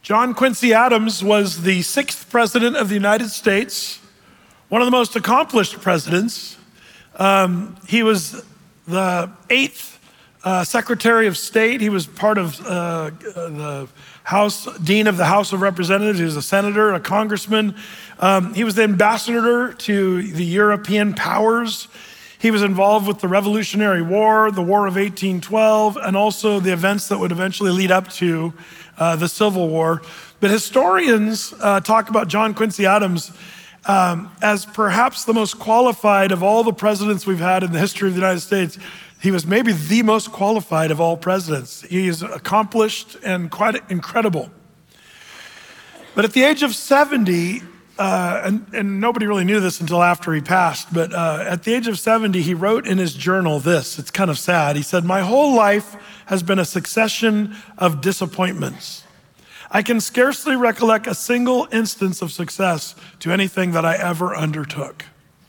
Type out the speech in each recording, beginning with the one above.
John Quincy Adams was the 6th president of the United States, one of the most accomplished presidents. He was the 8th Secretary of State. He was part of the Dean of the House of Representatives. He was a senator, a congressman. He was the ambassador to the European powers. He was involved with the Revolutionary War, the War of 1812, and also the events that would eventually lead up to the Civil War. But historians talk about John Quincy Adams as perhaps the most qualified of all the presidents we've had in the history of the United States. He was maybe the most qualified of all presidents. He is accomplished and quite incredible. But at the age of 70, and nobody really knew this until after he passed, but at the age of 70, he wrote in his journal this. It's kind of sad. He said, "My whole life has been a succession of disappointments. I can scarcely recollect a single instance of success to anything that I ever undertook."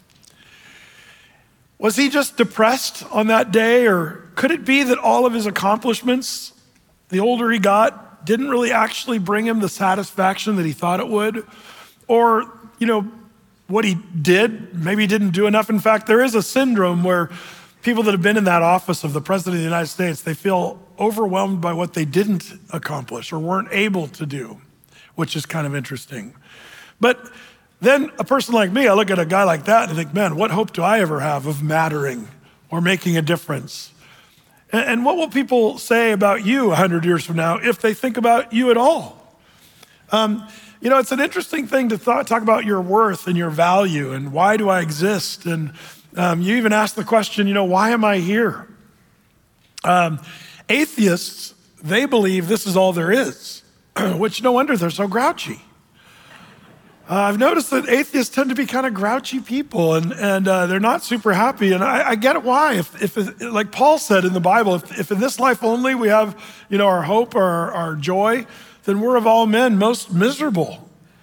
Was he just depressed on that day, or could it be that all of his accomplishments, the older he got, didn't really actually bring him the satisfaction that he thought it would? Or, what he did, maybe he didn't do enough. In fact, there is a syndrome where people that have been in that office of the President of the United States, they feel overwhelmed by what they didn't accomplish or weren't able to do, which is kind of interesting. But then a person like me, I look at a guy like that and think, man, what hope do I ever have of mattering or making a difference? And what will people say about you 100 years from now if they think about you at all? It's an interesting thing to talk about your worth and your value and why do I exist? And you even ask the question, why am I here? Atheists, they believe this is all there is, which no wonder they're so grouchy. I've noticed that atheists tend to be kind of grouchy people and they're not super happy. And I get it why. If like Paul said in the Bible, if in this life only we have, our hope or our joy, then we're of all men most miserable.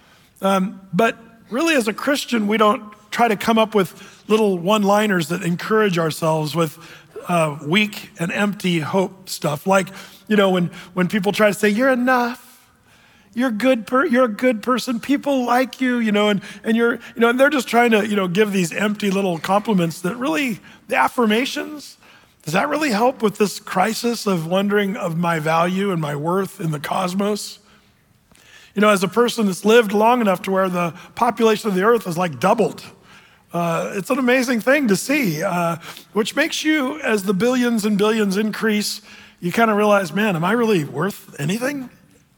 But really as a Christian, we don't try to come up with little one-liners that encourage ourselves with weak and empty hope stuff. Like, when people try to say, you're enough, you're a good person, people like you, and you're, and they're just trying to, give these empty little compliments that really, the affirmations, does that really help with this crisis of wondering of my value and my worth in the cosmos? As a person that's lived long enough to where the population of the earth has like doubled, it's an amazing thing to see, which makes you, as the billions and billions increase, you kind of realize, man, am I really worth anything?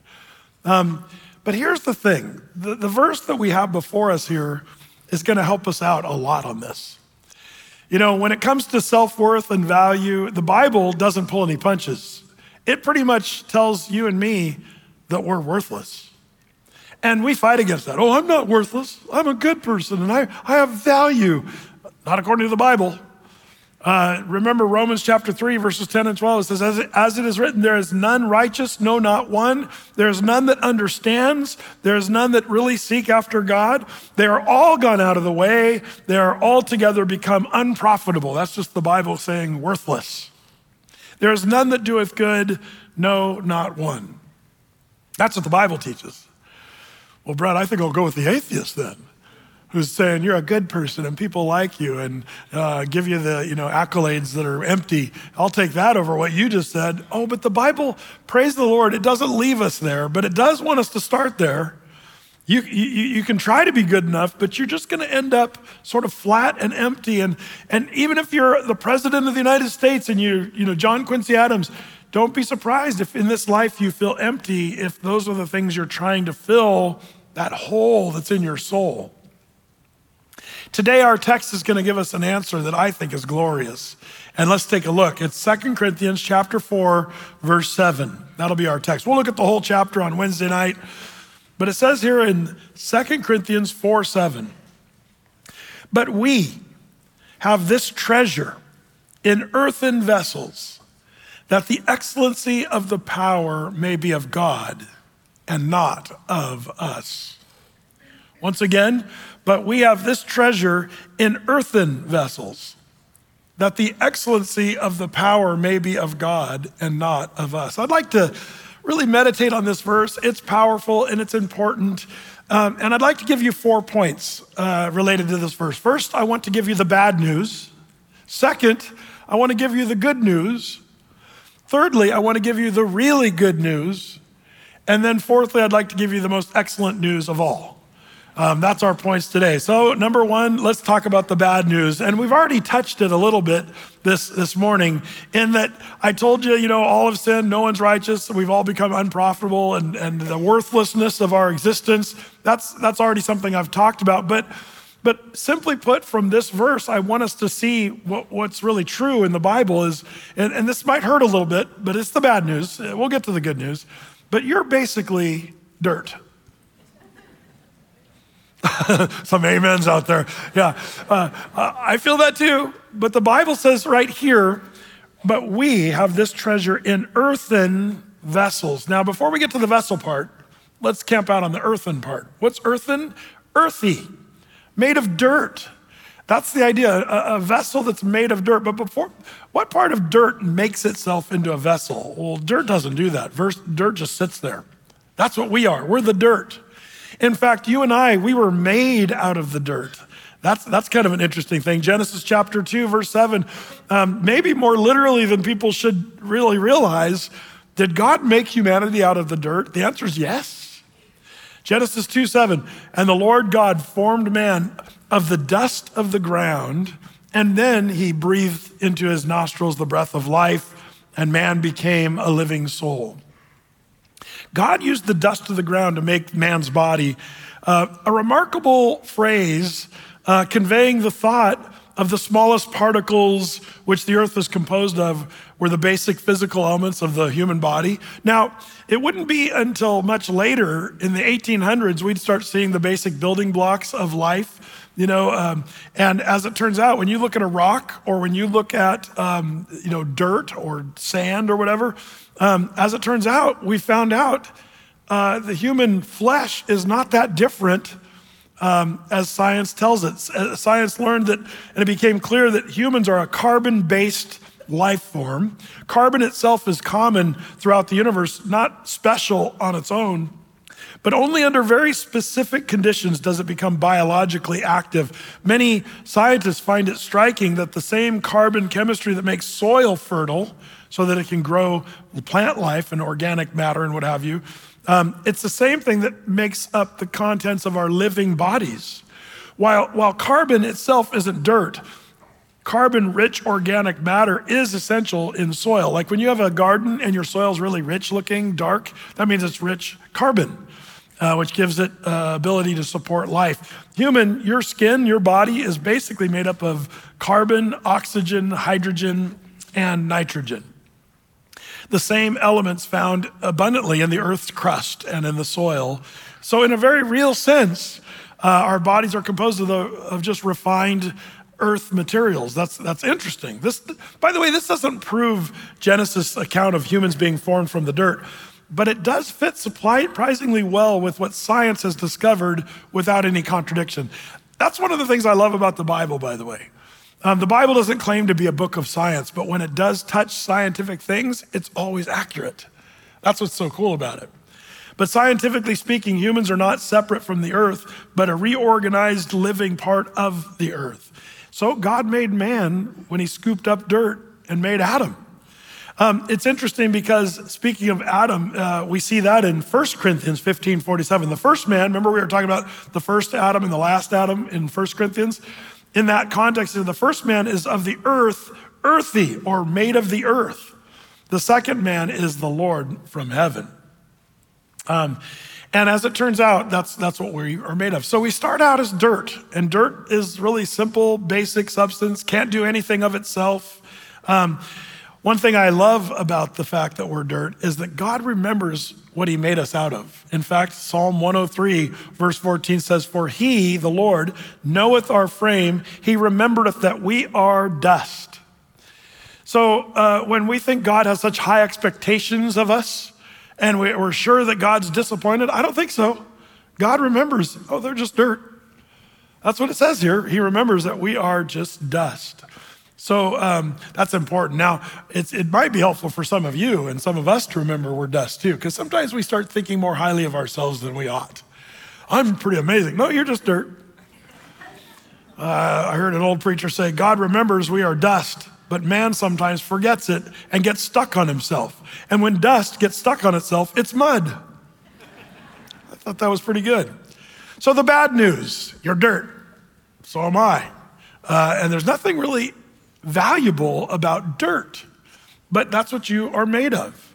But here's the thing, the verse that we have before us here is gonna help us out a lot on this. When it comes to self-worth and value, the Bible doesn't pull any punches. It pretty much tells you and me that we're worthless. And we fight against that. Oh, I'm not worthless. I'm a good person and I have value. Not according to the Bible. Remember Romans chapter 3, verses 10 and 12. It says, as it is written, there is none righteous, no, not one. There is none that understands. There is none that really seek after God. They are all gone out of the way. They are altogether become unprofitable. That's just the Bible saying worthless. There is none that doeth good, no, not one. That's what the Bible teaches. Well, Brad, I think I'll go with the atheist then, who's saying you're a good person and people like you and give you the accolades that are empty. I'll take that over what you just said. Oh, but the Bible, praise the Lord, it doesn't leave us there, but it does want us to start there. You can try to be good enough, but you're just gonna end up sort of flat and empty. And even if you're the president of the United States and you John Quincy Adams, don't be surprised if in this life you feel empty, if those are the things you're trying to fill that hole that's in your soul. Today, our text is gonna give us an answer that I think is glorious. And let's take a look. It's 2 Corinthians chapter 4, verse 7. That'll be our text. We'll look at the whole chapter on Wednesday night. But it says here in 2 Corinthians 4, 7, but we have this treasure in earthen vessels, that the excellency of the power may be of God and not of us. Once again, but we have this treasure in earthen vessels, that the excellency of the power may be of God and not of us. I'd like to really meditate on this verse. It's powerful and it's important. And I'd like to give you 4 points related to this verse. First, I want to give you the bad news. Second, I want to give you the good news. Thirdly, I want to give you the really good news. And then fourthly, I'd like to give you the most excellent news of all. That's our points today. So number 1, let's talk about the bad news. And we've already touched it a little bit this morning in that I told you, all have sinned, no one's righteous. We've all become unprofitable and the worthlessness of our existence. That's already something I've talked about. But simply put, from this verse, I want us to see what's really true in the Bible is, and this might hurt a little bit, but it's the bad news. We'll get to the good news. But you're basically dirt. Some amens out there. Yeah, I feel that too. But the Bible says right here, but we have this treasure in earthen vessels. Now, before we get to the vessel part, let's camp out on the earthen part. What's earthen? Earthy, made of dirt. That's the idea, a vessel that's made of dirt. But before, what part of dirt makes itself into a vessel? Well, dirt doesn't do that. Dirt just sits there. That's what we are. We're the dirt. In fact, you and I, we were made out of the dirt. That's kind of an interesting thing. Genesis chapter 2, verse 7, maybe more literally than people should really realize, did God make humanity out of the dirt? The answer is yes. Genesis 2:7, and the Lord God formed man of the dust of the ground, and then he breathed into his nostrils the breath of life, and man became a living soul. God used the dust of the ground to make man's body, a remarkable phrase conveying the thought of the smallest particles which the earth is composed of were the basic physical elements of the human body. Now, it wouldn't be until much later in the 1800s we'd start seeing the basic building blocks of life, and as it turns out, when you look at a rock or when you look at, dirt or sand or whatever, as it turns out, we found out the human flesh is not that different as science tells it. Science learned that, and it became clear that humans are a carbon-based life form. Carbon itself is common throughout the universe, not special on its own, but only under very specific conditions does it become biologically active. Many scientists find it striking that the same carbon chemistry that makes soil fertile so that it can grow plant life and organic matter and what have you, it's the same thing that makes up the contents of our living bodies. While carbon itself isn't dirt, carbon-rich organic matter is essential in soil. Like when you have a garden and your soil's really rich looking, dark, that means it's rich carbon, which gives it ability to support life. Your skin, your body is basically made up of carbon, oxygen, hydrogen, and nitrogen. The same elements found abundantly in the earth's crust and in the soil. So in a very real sense, our bodies are composed of just refined earth materials. That's interesting. By the way, this doesn't prove Genesis' account of humans being formed from the dirt, but it does fit surprisingly well with what science has discovered without any contradiction. That's one of the things I love about the Bible, by the way. The Bible doesn't claim to be a book of science, but when it does touch scientific things, it's always accurate. That's what's so cool about it. But scientifically speaking, humans are not separate from the earth, but a reorganized living part of the earth. So God made man when he scooped up dirt and made Adam. It's interesting because speaking of Adam, we see that in 1 Corinthians 15:47. The first man, remember we were talking about the first Adam and the last Adam in 1 Corinthians? In that context, the first man is of the earth, earthy, or made of the earth. The second man is the Lord from heaven. And as it turns out, that's what we are made of. So we start out as dirt, and dirt is really simple, basic substance, can't do anything of itself. One thing I love about the fact that we're dirt is that God remembers what he made us out of. In fact, Psalm 103, verse 14 says, "For he, the Lord, knoweth our frame. He remembereth that we are dust." So when we think God has such high expectations of us and we're sure that God's disappointed, I don't think so. God remembers, they're just dirt. That's what it says here. He remembers that we are just dust. So that's important. Now, it might be helpful for some of you and some of us to remember we're dust too, because sometimes we start thinking more highly of ourselves than we ought. I'm pretty amazing. No, you're just dirt. I heard an old preacher say, God remembers we are dust, but man sometimes forgets it and gets stuck on himself. And when dust gets stuck on itself, it's mud. I thought that was pretty good. So the bad news, you're dirt. So am I. And there's nothing really valuable about dirt, but that's what you are made of.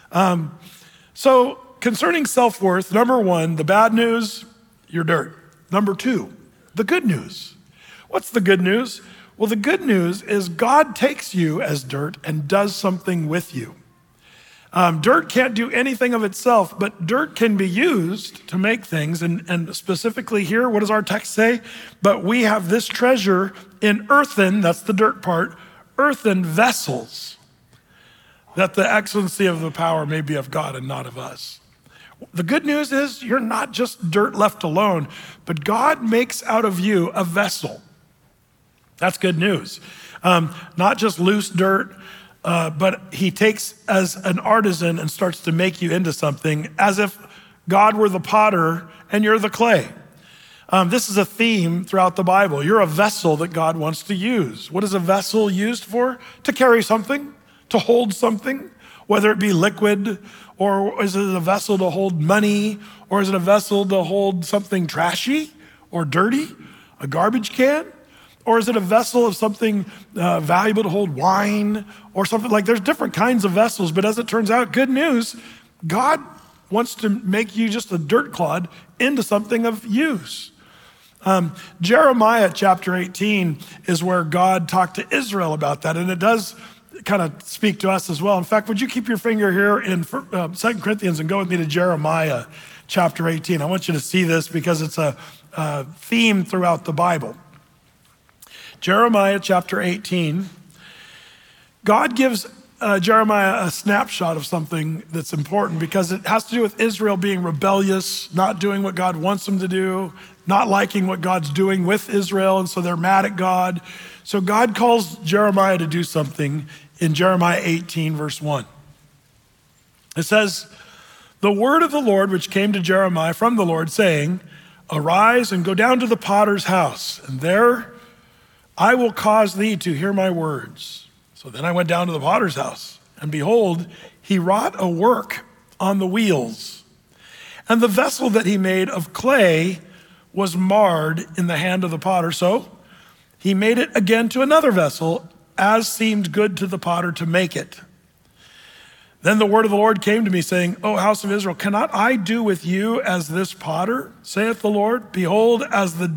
So concerning self-worth, number one, the bad news, you're dirt. Number two, the good news. What's the good news? Well, the good news is God takes you as dirt and does something with you. Dirt can't do anything of itself, but dirt can be used to make things. And specifically here, what does our text say? But we have this treasure in earthen, that's the dirt part, earthen vessels, that the excellency of the power may be of God and not of us. The good news is you're not just dirt left alone, but God makes out of you a vessel. That's good news. Not just loose dirt, but he takes as an artisan and starts to make you into something as if God were the potter and you're the clay. This is a theme throughout the Bible. You're a vessel that God wants to use. What is a vessel used for? To carry something, to hold something, whether it be liquid, or is it a vessel to hold money, or is it a vessel to hold something trashy or dirty, a garbage can? Or is it a vessel of something valuable to hold wine or something like there's different kinds of vessels, but as it turns out, good news, God wants to make you just a dirt clod into something of use. Jeremiah chapter 18 is where God talked to Israel about that, and it does kind of speak to us as well. In fact, would you keep your finger here in 2 Corinthians and go with me to Jeremiah chapter 18. I want you to see this because it's a theme throughout the Bible. Jeremiah chapter 18, God gives Jeremiah a snapshot of something that's important because it has to do with Israel being rebellious, not doing what God wants them to do, not liking what God's doing with Israel, and so they're mad at God. So God calls Jeremiah to do something in Jeremiah 18, verse 1. It says, "The word of the Lord which came to Jeremiah from the Lord, saying, Arise and go down to the potter's house, and there I will cause thee to hear my words. So then I went down to the potter's house, and behold, he wrought a work on the wheels. And the vessel that he made of clay was marred in the hand of the potter. So he made it again to another vessel, as seemed good to the potter to make it. Then the word of the Lord came to me, saying, O house of Israel, cannot I do with you as this potter, saith the Lord? Behold, as the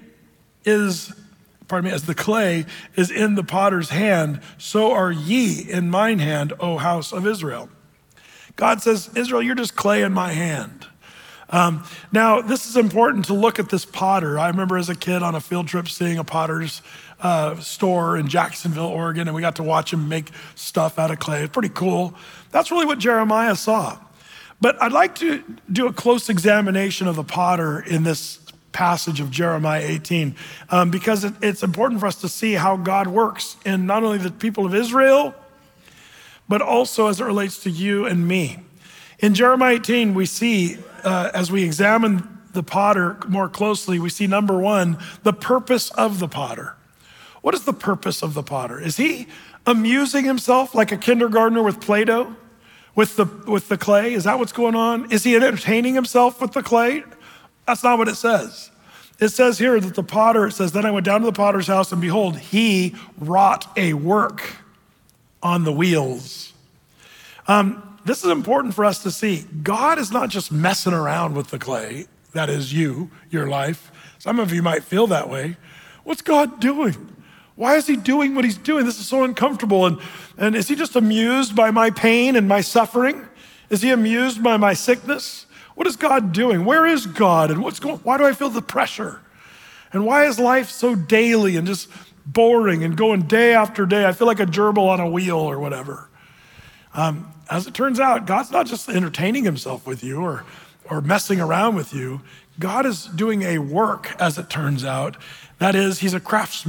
clay is in the potter's hand, so are ye in mine hand, O house of Israel." God says, Israel, you're just clay in my hand. Now, this is important to look at this potter. I remember as a kid on a field trip seeing a potter's store in Jacksonville, Oregon, and we got to watch him make stuff out of clay. It's pretty cool. That's really what Jeremiah saw. But I'd like to do a close examination of the potter in this passage of Jeremiah 18, because it's important for us to see how God works in not only the people of Israel, but also as it relates to you and me. In Jeremiah 18, we see, as we examine the potter more closely, we see number one, the purpose of the potter. What is the purpose of the potter? Is he amusing himself like a kindergartner with Play-Doh, with the clay? Is that what's going on? Is he entertaining himself with the clay? That's not what it says. It says here that the potter, it says, then I went down to the potter's house, and behold, he wrought a work on the wheels. This is important for us to see. God is not just messing around with the clay. That is you, your life. Some of you might feel that way. What's God doing? Why is he doing what he's doing? This is so uncomfortable. And is he just amused by my pain and my suffering? Is he amused by my sickness? What is God doing? Where is God? And why do I feel the pressure? And why is life so daily and just boring and going day after day? I feel like a gerbil on a wheel or whatever. As it turns out, God's not just entertaining himself with you or messing around with you. God is doing a work, as it turns out. That is, he's a craftsman.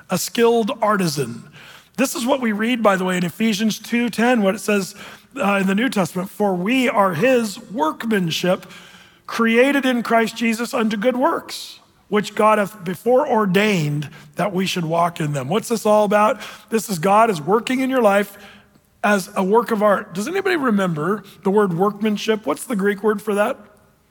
a skilled artisan. This is what we read, by the way, in Ephesians 2:10, what it says in the New Testament, for we are his workmanship, created in Christ Jesus unto good works, which God hath before ordained that we should walk in them. What's this all about? This is God is working in your life as a work of art. Does anybody remember the word workmanship? What's the Greek word for that?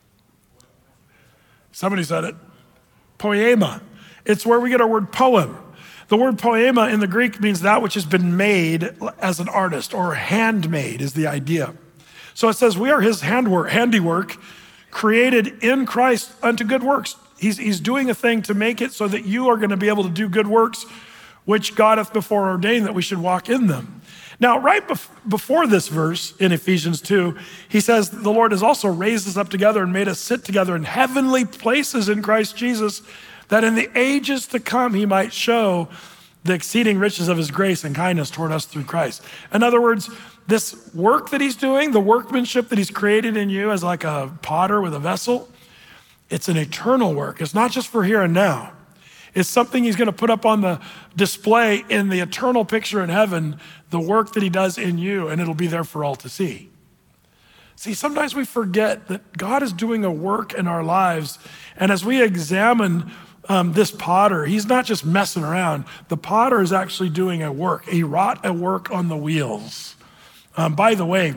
Somebody said it. Poema. It's where we get our word poem. The word poema in the Greek means that which has been made as an artist, or handmade is the idea. So it says we are his handiwork, created in Christ unto good works. He's doing a thing to make it so that you are going to be able to do good works, which God hath before ordained that we should walk in them. Now, right before this verse in Ephesians 2, he says, the Lord has also raised us up together and made us sit together in heavenly places in Christ Jesus, that in the ages to come he might show the exceeding riches of his grace and kindness toward us through Christ. In other words, this work that he's doing, the workmanship that he's created in you as like a potter with a vessel, it's an eternal work. It's not just for here and now. It's something he's going to put up on the display in the eternal picture in heaven, the work that he does in you, and it'll be there for all to see. See, sometimes we forget that God is doing a work in our lives, and as we examine this potter, he's not just messing around. The potter is actually doing a work. He wrought a work on the wheels. By the way,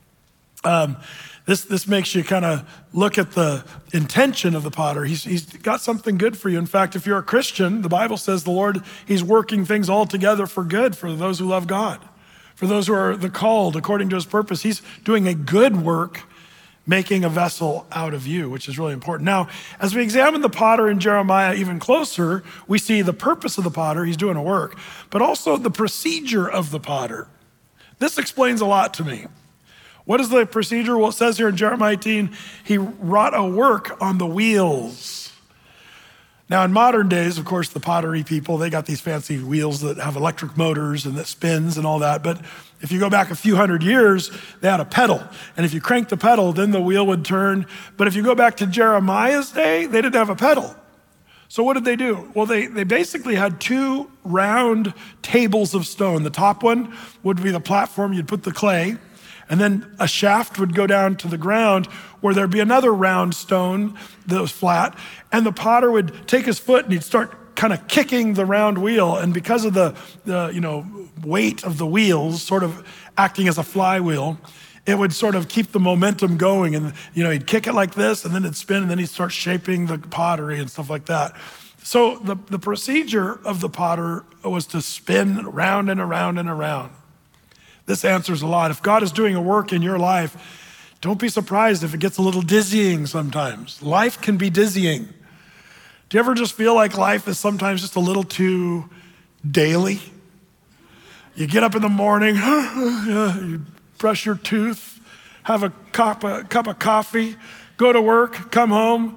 this makes you kind of look at the intention of the potter. He's got something good for you. In fact, if you're a Christian, the Bible says the Lord, he's working things all together for good for those who love God, for those who are the called according to his purpose. He's doing a good work, making a vessel out of you, which is really important. Now, as we examine the potter in Jeremiah even closer, we see the purpose of the potter, he's doing a work, but also the procedure of the potter. This explains a lot to me. What is the procedure? Well, it says here in Jeremiah 18, he wrought a work on the wheels. Now, in modern days, of course, the pottery people, they got these fancy wheels that have electric motors and that spins and all that. But if you go back a few hundred years, they had a pedal. And if you cranked the pedal, then the wheel would turn. But if you go back to Jeremiah's day, they didn't have a pedal. So what did they do? Well, they basically had two round tables of stone. The top one would be the platform, you'd put the clay, and then a shaft would go down to the ground where there'd be another round stone that was flat, and the potter would take his foot and he'd start kind of kicking the round wheel, and because of the weight of the wheels sort of acting as a flywheel, it would sort of keep the momentum going, and he'd kick it like this, and then it'd spin, and then he'd start shaping the pottery and stuff like that. So the procedure of the potter was to spin round and around and around. This answers a lot. If God is doing a work in your life, don't be surprised if it gets a little dizzying sometimes. Life can be dizzying. Do you ever just feel like life is sometimes just a little too daily? You get up in the morning, you brush your tooth, have a cup of coffee, go to work, come home,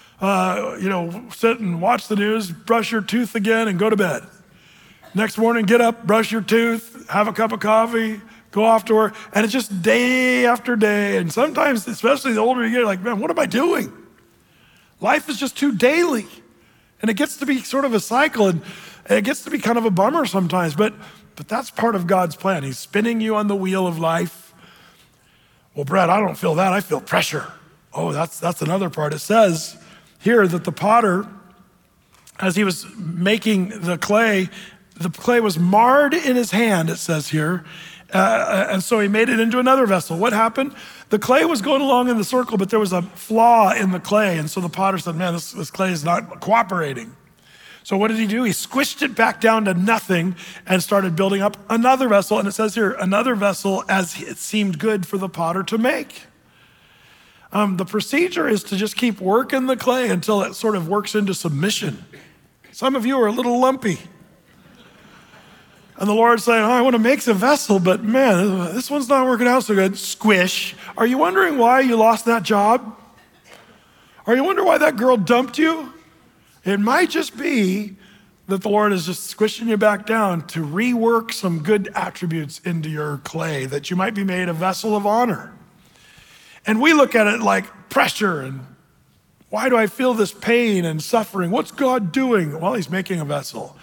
sit and watch the news, brush your tooth again, and go to bed. Next morning, get up, brush your tooth, have a cup of coffee, go off to work, and it's just day after day. And sometimes, especially the older you get, like, man, what am I doing? Life is just too daily. And it gets to be sort of a cycle, and it gets to be kind of a bummer sometimes, but that's part of God's plan. He's spinning you on the wheel of life. Well, Brad, I don't feel that. I feel pressure. Oh, that's another part. It says here that the potter, as he was making the clay was marred in his hand, it says here. And so he made it into another vessel. What happened? The clay was going along in the circle, but there was a flaw in the clay. And so the potter said, man, this clay is not cooperating. So what did he do? He squished it back down to nothing and started building up another vessel. And it says here, another vessel as it seemed good for the potter to make. The procedure is to just keep working the clay until it sort of works into submission. Some of you are a little lumpy. And the Lord's saying, I want to make a vessel, but man, this one's not working out so good. Squish. Are you wondering why you lost that job? Are you wondering why that girl dumped you? It might just be that the Lord is just squishing you back down to rework some good attributes into your clay, that you might be made a vessel of honor. And we look at it like pressure, and why do I feel this pain and suffering? What's God doing? Well, he's making a vessel.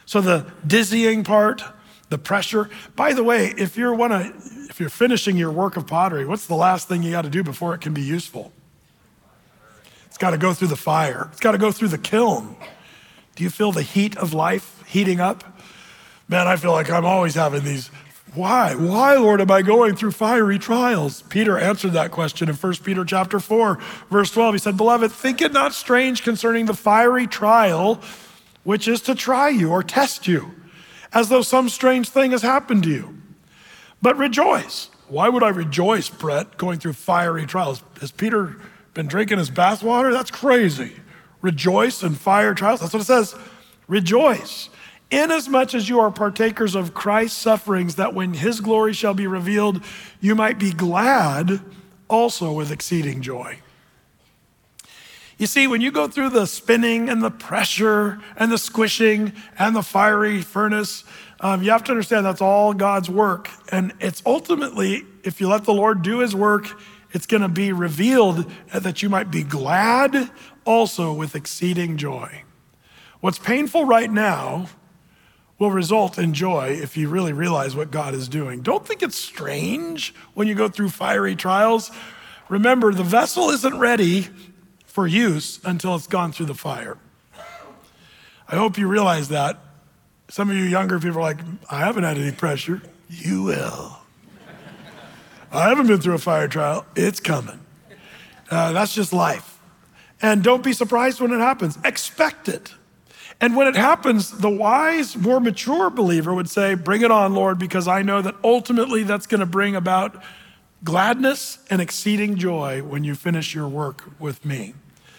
So the dizzying part, the pressure. By the way, if you're finishing your work of pottery, what's the last thing you got to do before it can be useful? It's got to go through the fire. It's got to go through the kiln. Do you feel the heat of life heating up? Man, I feel like I'm always having these. Why? Why, Lord, am I going through fiery trials? Peter answered that question in 1 Peter chapter 4, verse 12. He said, beloved, think it not strange concerning the fiery trial, which is to try you or test you, as though some strange thing has happened to you. But rejoice. Why would I rejoice, Brett, going through fiery trials? Has Peter been drinking his bathwater? That's crazy. Rejoice in fire trials. That's what it says. Rejoice. Inasmuch as you are partakers of Christ's sufferings, that when his glory shall be revealed, you might be glad also with exceeding joy. You see, when you go through the spinning and the pressure and the squishing and the fiery furnace, you have to understand that's all God's work. And it's ultimately, if you let the Lord do his work, it's going to be revealed that you might be glad also with exceeding joy. What's painful right now will result in joy if you really realize what God is doing. Don't think it's strange when you go through fiery trials. Remember, the vessel isn't ready for use until it's gone through the fire. I hope you realize that. Some of you younger people are like, I haven't had any pressure. You will. I haven't been through a fire trial. It's coming. That's just life. And don't be surprised when it happens. Expect it. And when it happens, the wise, more mature believer would say, bring it on, Lord, because I know that ultimately that's going to bring about gladness and exceeding joy when you finish your work with me.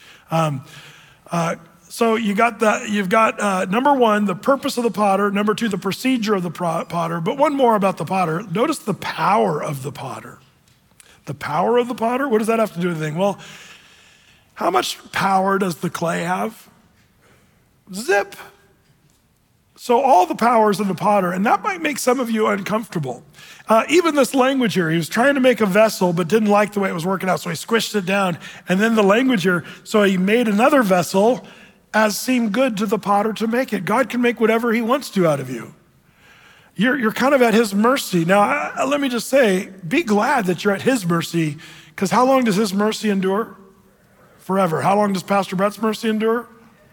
So you've got number one, the purpose of the potter. Number two, the procedure of the potter. But one more about the potter. Notice the power of the potter. The power of the potter? What does that have to do with anything? Well, how much power does the clay have? Zip. So all the powers of the potter, and that might make some of you uncomfortable. Even this language here, he was trying to make a vessel, but didn't like the way it was working out, so he squished it down. And then the language here, so he made another vessel as seemed good to the potter to make it. God can make whatever he wants to out of you. You're kind of at his mercy. Now, let me just say, be glad that you're at his mercy, because how long does his mercy endure? Forever. How long does Pastor Brett's mercy endure?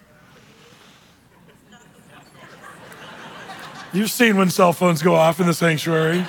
You've seen when cell phones go off in the sanctuary.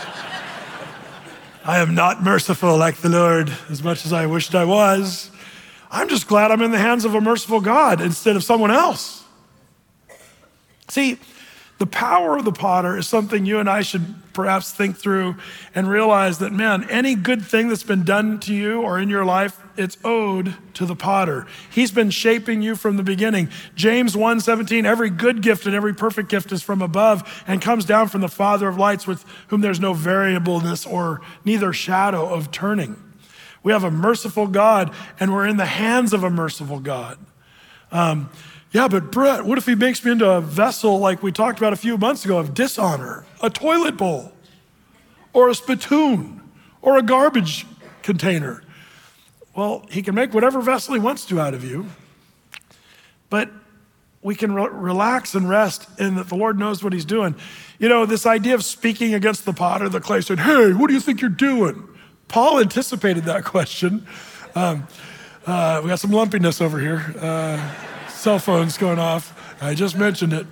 I am not merciful like the Lord, as much as I wished I was. I'm just glad I'm in the hands of a merciful God instead of someone else. See, the power of the potter is something you and I should perhaps think through and realize that, man, any good thing that's been done to you or in your life, it's owed to the potter. He's been shaping you from the beginning. James 1:17, every good gift and every perfect gift is from above and comes down from the Father of lights, with whom there's no variableness or neither shadow of turning. We have a merciful God, and we're in the hands of a merciful God. Yeah, but Brett, what if he makes me into a vessel like we talked about a few months ago of dishonor, a toilet bowl, or a spittoon, or a garbage container? Well, he can make whatever vessel he wants to out of you, but we can relax and rest in that the Lord knows what he's doing. You know, this idea of speaking against the potter, the clay, saying, hey, what do you think you're doing? Paul anticipated that question. We got some lumpiness over here. Cell phones going off. I just mentioned it.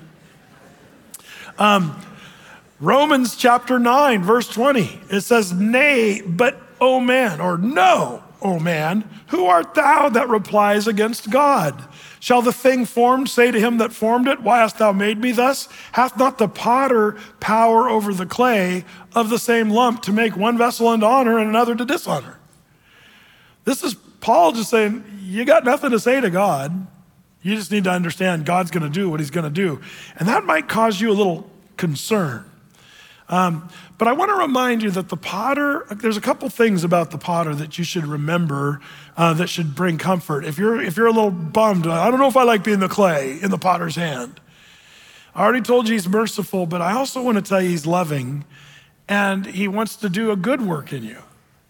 Romans chapter 9, verse 20. It says, nay, but O man, or no, O man, who art thou that replies against God? Shall the thing formed say to him that formed it, why hast thou made me thus? Hath not the potter power over the clay of the same lump to make one vessel unto honor and another to dishonor? This is Paul just saying, you got nothing to say to God. You just need to understand God's going to do what he's going to do. And that might cause you a little concern. But I want to remind you that the potter, there's a couple things about the potter that you should remember that should bring comfort. If you're a little bummed, I don't know if I like being the clay in the potter's hand. I already told you he's merciful, but I also want to tell you he's loving, and he wants to do a good work in you.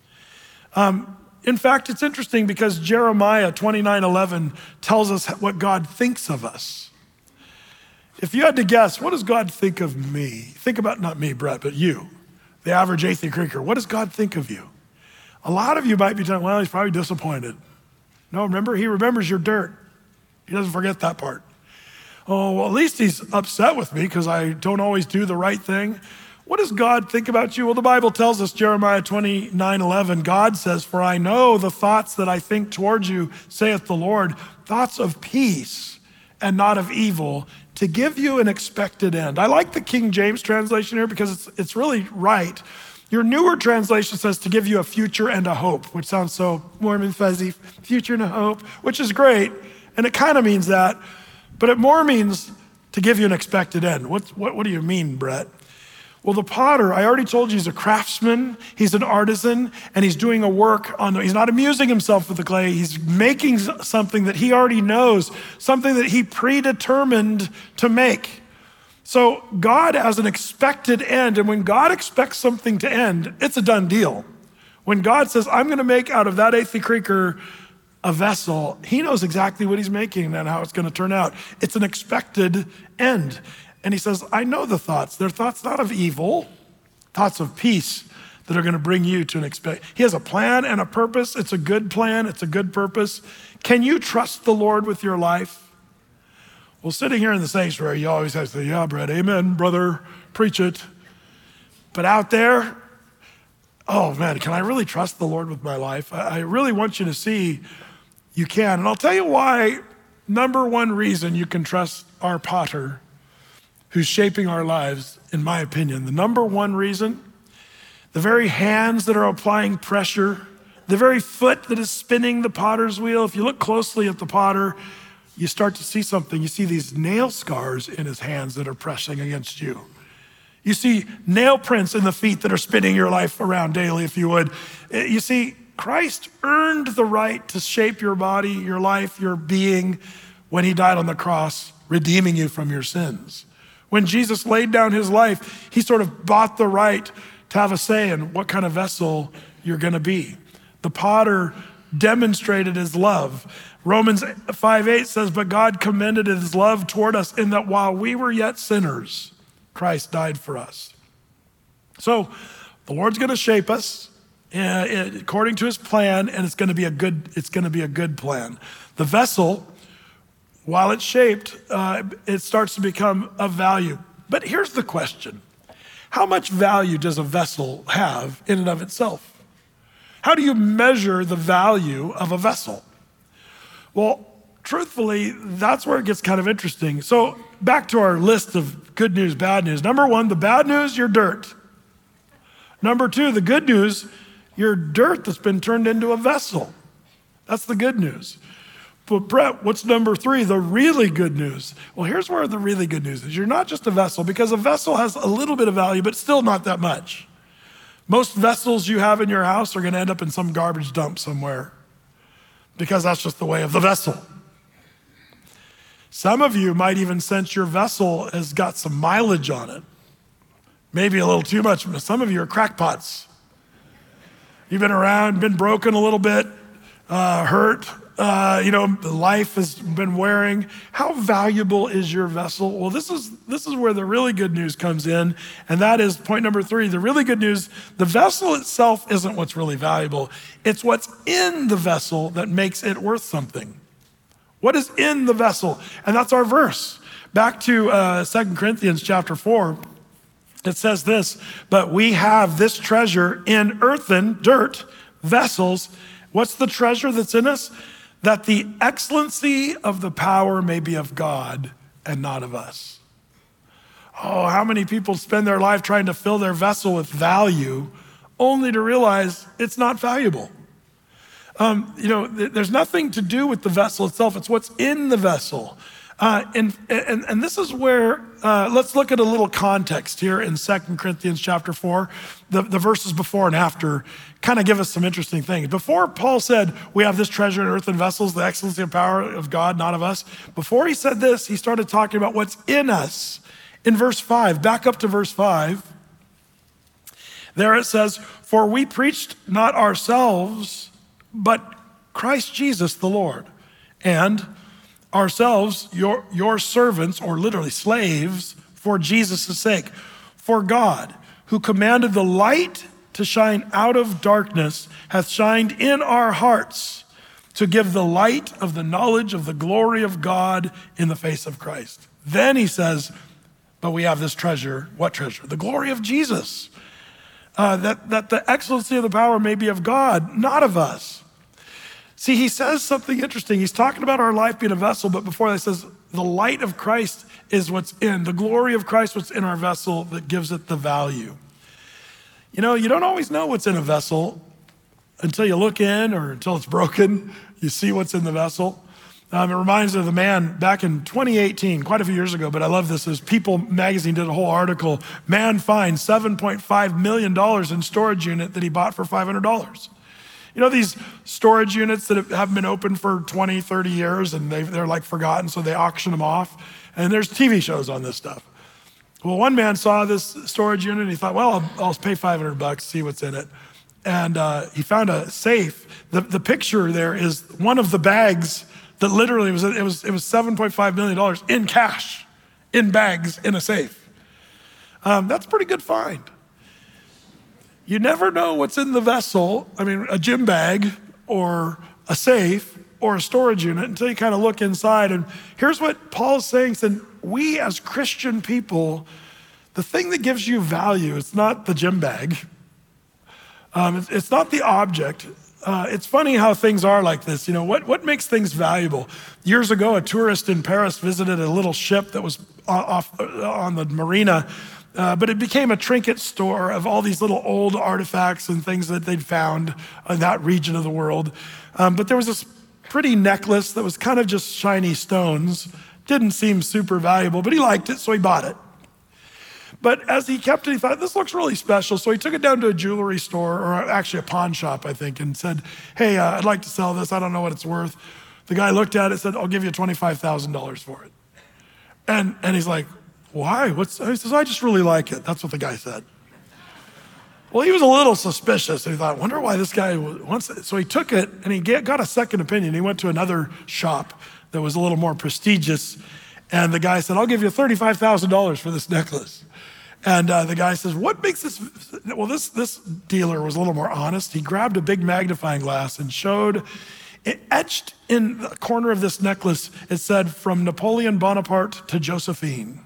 In fact, it's interesting because Jeremiah 29:11 tells us what God thinks of us. If you had to guess, what does God think of me? Think about not me, Brett, but you, the average Athey Creeker. What does God think of you? A lot of you might be saying, well, he's probably disappointed. No, remember, he remembers your dirt. He doesn't forget that part. Oh, well, at least he's upset with me because I don't always do the right thing. What does God think about you? Well, the Bible tells us, Jeremiah 29:11, God says, for I know the thoughts that I think towards you, saith the Lord, thoughts of peace and not of evil, to give you an expected end. I like the King James translation here because it's really right. Your newer translation says to give you a future and a hope, which sounds so warm and fuzzy, future and a hope, which is great. And it kind of means that, but it more means to give you an expected end. What do you mean, Brett? Well, the potter, I already told you, he's a craftsman, he's an artisan, and he's doing a work he's not amusing himself with the clay, he's making something that he already knows, something that he predetermined to make. So God has an expected end, and when God expects something to end, it's a done deal. When God says, I'm gonna make out of that Athey Creeker a vessel, he knows exactly what he's making and how it's gonna turn out. It's an expected end. And he says, I know the thoughts. They're thoughts not of evil, thoughts of peace that are gonna bring you to an expect. He has a plan and a purpose. It's a good plan, it's a good purpose. Can you trust the Lord with your life? Well, sitting here in the sanctuary, you always have to say, yeah, Brett, amen, brother, preach it. But out there, oh man, can I really trust the Lord with my life? I really want you to see you can. And I'll tell you why, number one reason you can trust our potter who's shaping our lives, in my opinion. The number one reason, the very hands that are applying pressure, the very foot that is spinning the potter's wheel. If you look closely at the potter, you start to see something. You see these nail scars in his hands that are pressing against you. You see nail prints in the feet that are spinning your life around daily, if you would. You see, Christ earned the right to shape your body, your life, your being when he died on the cross, redeeming you from your sins. When Jesus laid down his life, he sort of bought the right to have a say in what kind of vessel you're gonna be. The potter demonstrated his love. Romans 5:8 says, but God commended his love toward us in that while we were yet sinners, Christ died for us. So the Lord's gonna shape us according to his plan, and it's gonna be a good plan. The vessel, while it's shaped, it starts to become of value. But here's the question. How much value does a vessel have in and of itself? How do you measure the value of a vessel? Well, truthfully, that's where it gets kind of interesting. So back to our list of good news, bad news. Number one, the bad news, you're dirt. Number two, the good news, you're dirt that's been turned into a vessel. That's the good news. But Brett, what's number three, the really good news? Well, here's where the really good news is. You're not just a vessel, because a vessel has a little bit of value, but still not that much. Most vessels you have in your house are gonna end up in some garbage dump somewhere, because that's just the way of the vessel. Some of you might even sense your vessel has got some mileage on it. Maybe a little too much. Some of you are crackpots. You've been around, been broken a little bit, hurt, life has been wearing. How valuable is your vessel? Well, this is where the really good news comes in, and that is point number three. The really good news, the vessel itself isn't what's really valuable. It's what's in the vessel that makes it worth something. What is in the vessel? And that's our verse. Back to 2 Corinthians chapter 4, it says this, but we have this treasure in earthen, dirt, vessels. What's the treasure that's in us? That the excellency of the power may be of God and not of us. Oh, how many people spend their life trying to fill their vessel with value only to realize it's not valuable. There's nothing to do with the vessel itself. It's what's in the vessel. And this is where, let's look at a little context here in 2 Corinthians chapter 4. The verses before and after kind of give us some interesting things. Before Paul said, we have this treasure in earthen vessels, the excellency and power of God, not of us. Before he said this, he started talking about what's in us. In verse 5, back up to verse 5, there it says, for we preached not ourselves, but Christ Jesus the Lord, and ourselves, your servants, or literally slaves, for Jesus' sake. For God, who commanded the light to shine out of darkness, hath shined in our hearts to give the light of the knowledge of the glory of God in the face of Christ. Then he says, but we have this treasure. What treasure? The glory of Jesus. That the excellency of the power may be of God, not of us. See, he says something interesting. He's talking about our life being a vessel, but before that he says, the light of Christ is what's in, the glory of Christ, what's in our vessel that gives it the value. You know, you don't always know what's in a vessel until you look in or until it's broken. You see what's in the vessel. It reminds me of the man back in 2018, quite a few years ago, but I love this. People magazine did a whole article. Man finds $7.5 million in storage unit that he bought for $500. You know, these storage units that haven't been open for 20, 30 years and they're like forgotten, so they auction them off. And there's TV shows on this stuff. Well, one man saw this storage unit and he thought, well, I'll pay $500, see what's in it. And he found a safe. The picture there is one of the bags that literally was $7.5 million in cash, in bags, in a safe. That's a pretty good find. You never know what's in the vessel, a gym bag or a safe or a storage unit until you kind of look inside. And here's what Paul is saying. He said, we as Christian people, the thing that gives you value, it's not the gym bag. It's not the object. It's funny how things are like this. You know, what makes things valuable? Years ago, a tourist in Paris visited a little ship that was off on the marina, but it became a trinket store of all these little old artifacts and things that they'd found in that region of the world. But there was this pretty necklace that was kind of just shiny stones. Didn't seem super valuable, but he liked it, so he bought it. But as he kept it, he thought, this looks really special. So he took it down to a jewelry store, or actually a pawn shop, I think, and said, hey, I'd like to sell this. I don't know what it's worth. The guy looked at it and said, I'll give you $25,000 for it. And he's like, why? He says, I just really like it. That's what the guy said. Well, he was a little suspicious. He thought, wonder why this guy wants it. So he took it and he got a second opinion. He went to another shop that was a little more prestigious. And the guy said, I'll give you $35,000 for this necklace. And the guy says, what makes this? Well, this dealer was a little more honest. He grabbed a big magnifying glass and showed, it etched in the corner of this necklace, it said, from Napoleon Bonaparte to Josephine.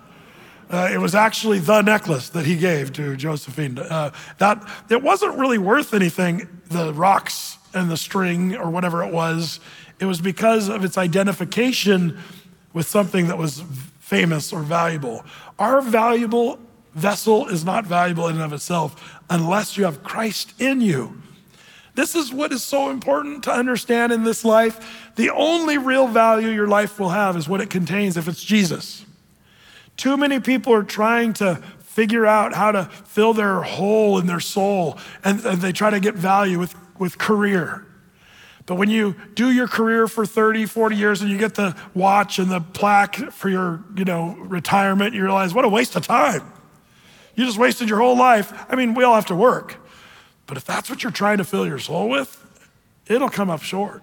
It was actually the necklace that he gave to Josephine. That it wasn't really worth anything, the rocks and the string or whatever it was. It was because of its identification with something that was famous or valuable. Our valuable vessel is not valuable in and of itself unless you have Christ in you. This is what is so important to understand in this life. The only real value your life will have is what it contains if it's Jesus. Too many people are trying to figure out how to fill their hole in their soul, and they try to get value with career. But when you do your career for 30, 40 years and you get the watch and the plaque for your, retirement, you realize what a waste of time. You just wasted your whole life. We all have to work. But if that's what you're trying to fill your soul with, it'll come up short.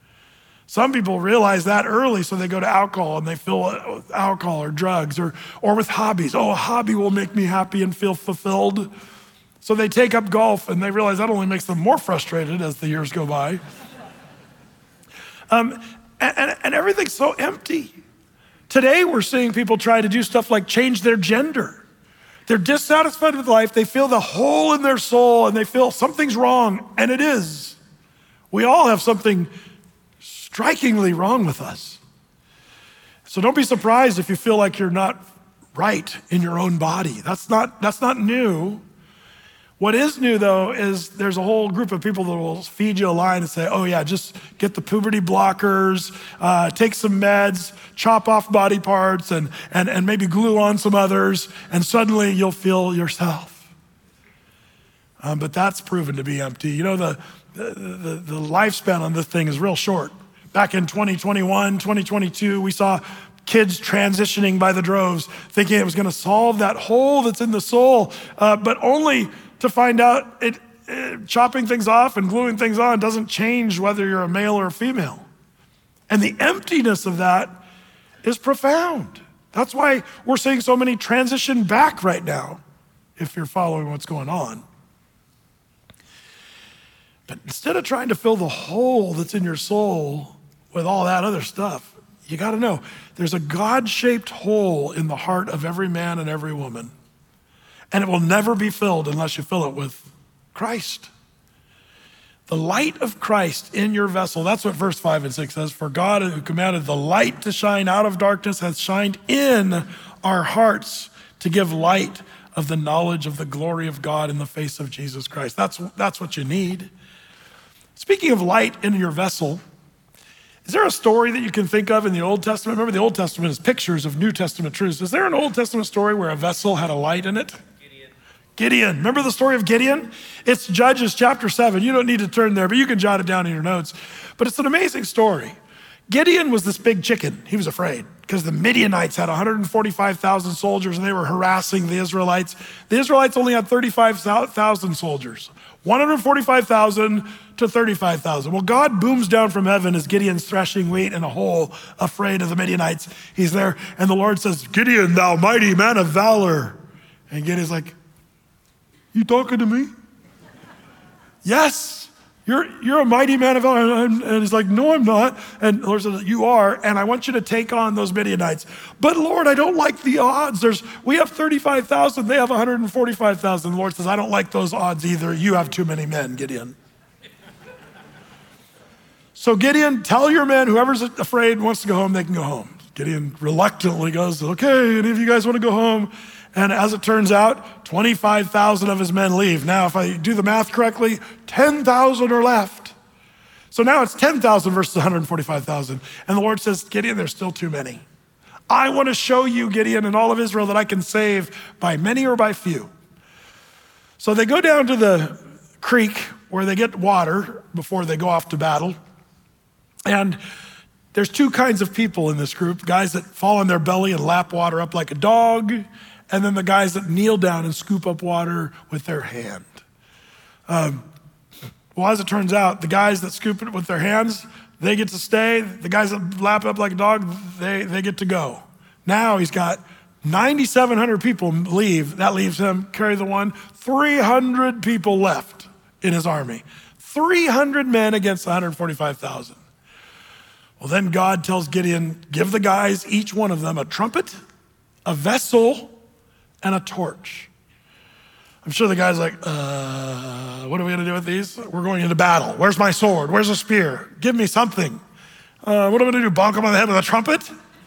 Some people realize that early, so they go to alcohol and they fill it with alcohol or drugs or with hobbies. Oh, a hobby will make me happy and feel fulfilled. So they take up golf and they realize that only makes them more frustrated as the years go by. And everything's so empty. Today, we're seeing people try to do stuff like change their gender. They're dissatisfied with life. They feel the hole in their soul and they feel something's wrong, and it is. We all have something strikingly wrong with us. So don't be surprised if you feel like you're not right in your own body. That's not new. What is new, though, is there's a whole group of people that will feed you a line and say, oh, yeah, just get the puberty blockers, take some meds, chop off body parts, and maybe glue on some others, and suddenly you'll feel yourself. But that's proven to be empty. You know, the lifespan on this thing is real short. Back in 2021, 2022, we saw kids transitioning by the droves, thinking it was going to solve that hole that's in the soul, but only to find out chopping things off and gluing things on doesn't change whether you're a male or a female. And the emptiness of that is profound. That's why we're seeing so many transition back right now, if you're following what's going on. But instead of trying to fill the hole that's in your soul with all that other stuff, you got to know there's a God-shaped hole in the heart of every man and every woman. And it will never be filled unless you fill it with Christ. The light of Christ in your vessel. That's what verse 5 and 6 says. For God who commanded the light to shine out of darkness has shined in our hearts to give light of the knowledge of the glory of God in the face of Jesus Christ. That's what you need. Speaking of light in your vessel, is there a story that you can think of in the Old Testament? Remember, the Old Testament is pictures of New Testament truths. Is there an Old Testament story where a vessel had a light in it? Gideon. Remember the story of Gideon? It's Judges chapter 7. You don't need to turn there, but you can jot it down in your notes. But it's an amazing story. Gideon was this big chicken. He was afraid because the Midianites had 145,000 soldiers and they were harassing the Israelites. The Israelites only had 35,000 soldiers. 145,000 to 35,000. Well, God booms down from heaven as Gideon's threshing wheat in a hole, afraid of the Midianites. He's there, and the Lord says, Gideon, thou mighty man of valor. And Gideon's like, you talking to me? Yes, you're a mighty man of valor. And he's like, no, I'm not. And the Lord says, you are, and I want you to take on those Midianites. But Lord, I don't like the odds. We have 35,000, they have 145,000. The Lord says, I don't like those odds either. You have too many men, Gideon. So Gideon, tell your men, whoever's afraid wants to go home, they can go home. Gideon reluctantly goes, okay, any of you guys want to go home? And as it turns out, 25,000 of his men leave. Now, if I do the math correctly, 10,000 are left. So now it's 10,000 versus 145,000. And the Lord says, Gideon, there's still too many. I want to show you, Gideon, and all of Israel that I can save by many or by few. So they go down to the creek where they get water before they go off to battle. And there's two kinds of people in this group, guys that fall on their belly and lap water up like a dog, and then the guys that kneel down and scoop up water with their hand. Well, as it turns out, the guys that scoop it with their hands, they get to stay. The guys that lap up like a dog, they get to go. Now he's got 9,700 people leave. That leaves him, carry the one, 300 people left in his army. 300 men against 145,000. Well, then God tells Gideon, give the guys, each one of them, a trumpet, a vessel, and a torch. I'm sure the guy's like, what are we gonna do with these? We're going into battle. Where's my sword? Where's a spear? Give me something. What am I gonna do, bonk him on the head with a trumpet?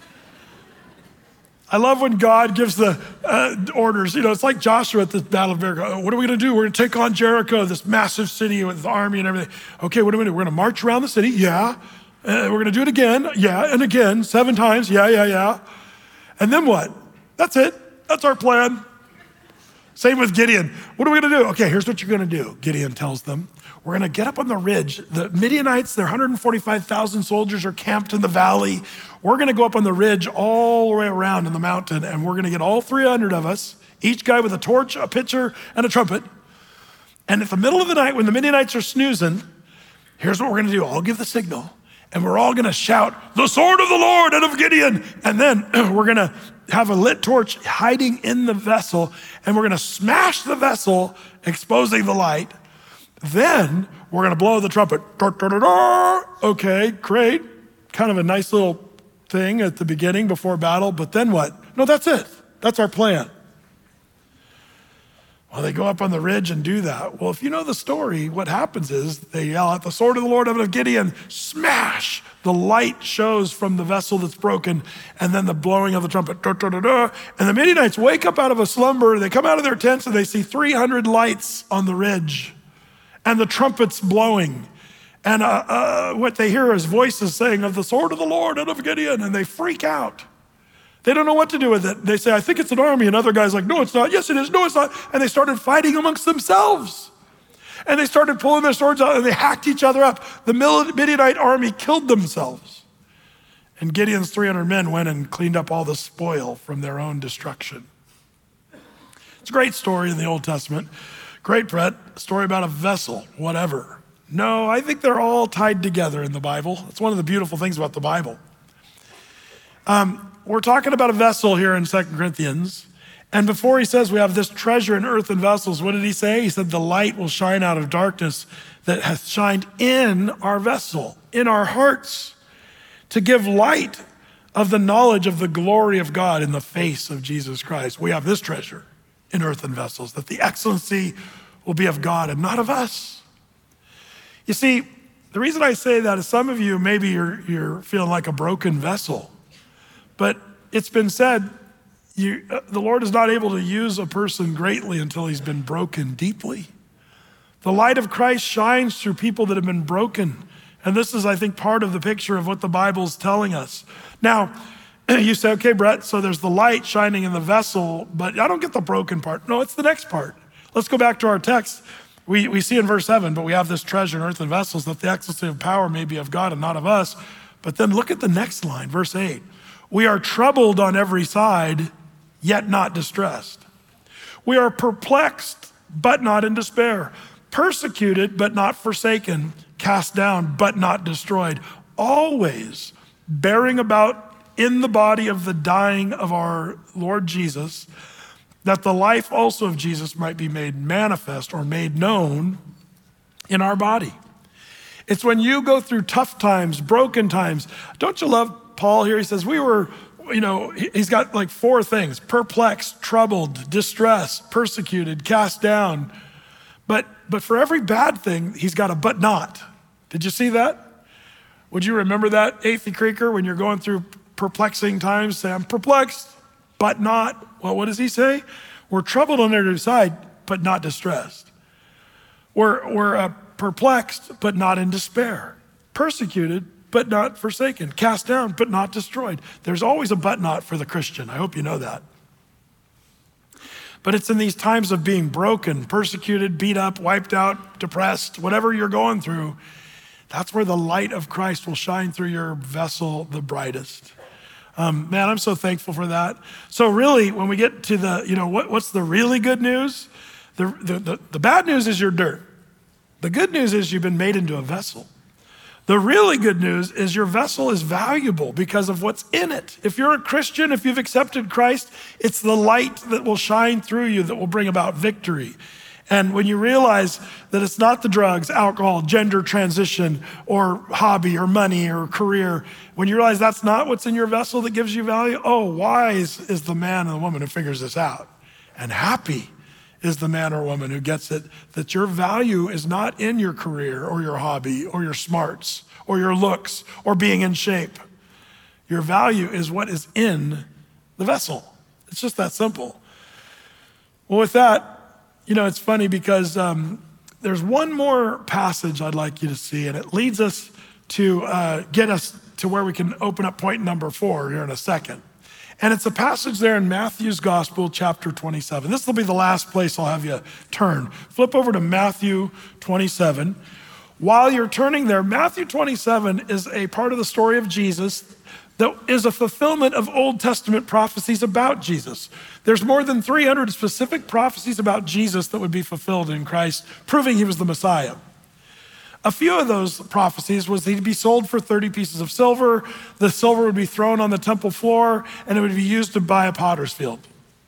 I love when God gives the orders. You know, it's like Joshua at the Battle of Jericho. What are we gonna do? We're gonna take on Jericho, this massive city with the army and everything. Okay, what are we gonna do? We're gonna march around the city, yeah. We're gonna do it again, yeah, and again, 7 times, yeah. And then what? That's it. That's our plan. Same with Gideon. What are we gonna do? Okay, here's what you're gonna do. Gideon tells them, we're gonna get up on the ridge. The Midianites, their 145,000 soldiers are camped in the valley. We're gonna go up on the ridge all the way around in the mountain, and we're gonna get all 300 of us, each guy with a torch, a pitcher, and a trumpet. And at the middle of the night, when the Midianites are snoozing, here's what we're gonna do. I'll give the signal, and we're all gonna shout, the sword of the Lord and of Gideon. And then we're gonna have a lit torch hiding in the vessel, and we're gonna smash the vessel, exposing the light. Then we're gonna blow the trumpet. Okay, great. Kind of a nice little thing at the beginning before battle, but then what? No, that's it. That's our plan. Well, they go up on the ridge and do that. Well, if you know the story, what happens is they yell out, the sword of the Lord of Gideon, smash! The light shows from the vessel that's broken, and then the blowing of the trumpet. And the Midianites wake up out of a slumber. They come out of their tents and they see 300 lights on the ridge and the trumpets blowing. And what they hear is voices saying of the sword of the Lord and of Gideon, and they freak out. They don't know what to do with it. They say, I think it's an army. And other guys like, no, it's not. Yes, it is. No, it's not. And they started fighting amongst themselves. And they started pulling their swords out and they hacked each other up. The Midianite army killed themselves. And Gideon's 300 men went and cleaned up all the spoil from their own destruction. It's a great story in the Old Testament. Great, Brett. A story about a vessel, whatever. No, I think they're all tied together in the Bible. It's one of the beautiful things about the Bible. We're talking about a vessel here in 2 Corinthians. And before he says we have this treasure in earthen vessels, what did he say? He said the light will shine out of darkness that hath shined in our vessel, in our hearts, to give light of the knowledge of the glory of God in the face of Jesus Christ. We have this treasure in earthen vessels, that the excellency will be of God and not of us. You see, the reason I say that is some of you, maybe you're feeling like a broken vessel, but it's been said, the Lord is not able to use a person greatly until he's been broken deeply. The light of Christ shines through people that have been broken. And this is, I think, part of the picture of what the Bible's telling us. Now, you say, okay, Brett, so there's the light shining in the vessel, but I don't get the broken part. No, it's the next part. Let's go back to our text. We see in verse 7, but we have this treasure in earthen vessels, that the excellency of power may be of God and not of us. But then look at the next line, verse 8. We are troubled on every side, yet not distressed. We are perplexed, but not in despair. Persecuted, but not forsaken. Cast down, but not destroyed. Always bearing about in the body of the dying of our Lord Jesus, that the life also of Jesus might be made manifest or made known in our body. It's when you go through tough times, broken times. Don't you love Paul here? He says, he's got like 4 things: perplexed, troubled, distressed, persecuted, cast down. But for every bad thing, he's got a but not. Did you see that? Would you remember that, Athey Creeker, when you're going through perplexing times? Say, I'm perplexed, but not. Well, what does he say? We're troubled on every side, but not distressed. We're perplexed, but not in despair. Persecuted, but not forsaken. Cast down, but not destroyed. There's always a but not for the Christian. I hope you know that. But it's in these times of being broken, persecuted, beat up, wiped out, depressed, whatever you're going through, that's where the light of Christ will shine through your vessel the brightest. Man, I'm so thankful for that. So really, when we get to what's the really good news? The bad news is you're dirt. The good news is you've been made into a vessel. The really good news is your vessel is valuable because of what's in it. If you're a Christian, if you've accepted Christ, it's the light that will shine through you that will bring about victory. And when you realize that it's not the drugs, alcohol, gender transition, or hobby, or money, or career, when you realize that's not what's in your vessel that gives you value, wise is the man and the woman who figures this out. And happy is the man or woman who gets it, that your value is not in your career or your hobby or your smarts or your looks or being in shape. Your value is what is in the vessel. It's just that simple. Well, with that, it's funny because there's one more passage I'd like you to see, and it leads us to get us to where we can open up point number 4 here in a second. And it's a passage there in Matthew's Gospel, chapter 27. This will be the last place I'll have you turn. Flip over to Matthew 27. While you're turning there, Matthew 27 is a part of the story of Jesus that is a fulfillment of Old Testament prophecies about Jesus. There's more than 300 specific prophecies about Jesus that would be fulfilled in Christ, proving he was the Messiah. A few of those prophecies was he'd be sold for 30 pieces of silver. The silver would be thrown on the temple floor, and it would be used to buy a potter's field.